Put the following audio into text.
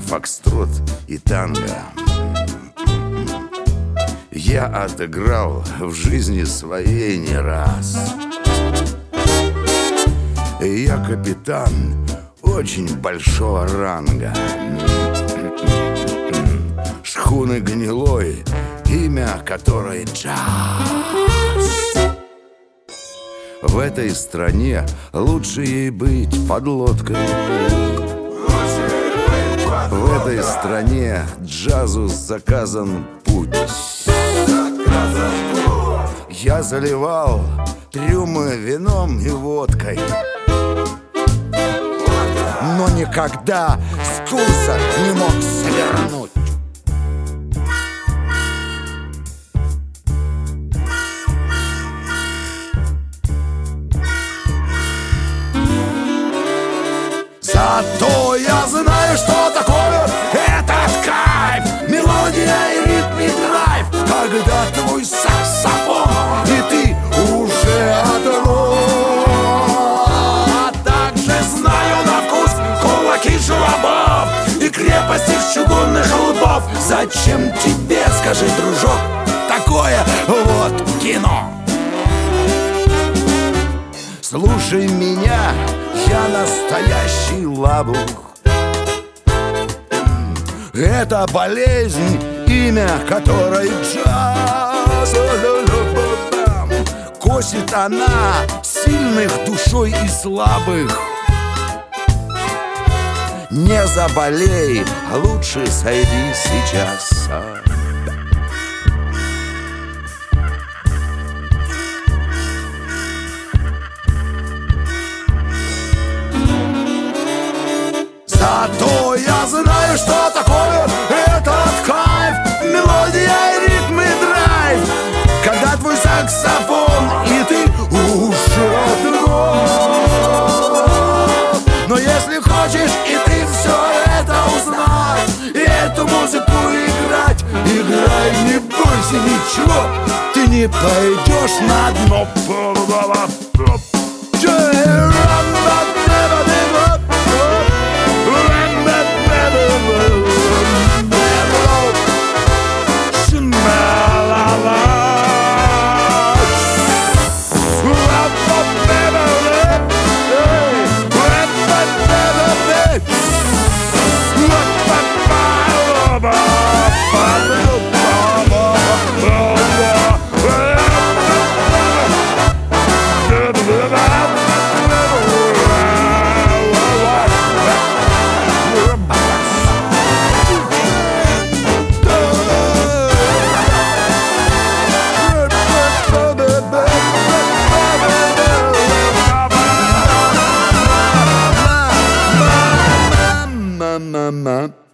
фокстрот и танго я отыграл в жизни своей не раз. Я капитан очень большого ранга, шхуны гнилой, имя которой Джаз. В этой стране лучше ей быть подлодкой. В этой стране джазу заказан путь. Я заливал трюмы вином и водкой, но никогда с курса не мог свернуть. Зато я знаю, что такое этот кайф, мелодия и ритм и драйв, когда твой саксофон и ты уже одно. А также знаю на вкус кулаки жлобов и крепости чугунных лбов. Зачем тебе, скажи, дружок, такое вот кино? Слушай меня, я настоящий лабух. Это болезнь, имя которой джаз. Косит она сильных душой и слабых. Не заболей, лучше сойди сейчас. Зато я знаю, что такое этот кайф, мелодия и ритм и драйв, когда твой саксофон и ты уже одно. Но если хочешь и ты все это узнать, и эту музыку играть, играй, не бойся ничего, ты не пойдешь на дно. Mama.